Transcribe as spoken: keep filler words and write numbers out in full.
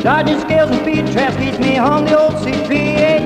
Dodging scales and speed traps keeps me on the old C three eighty.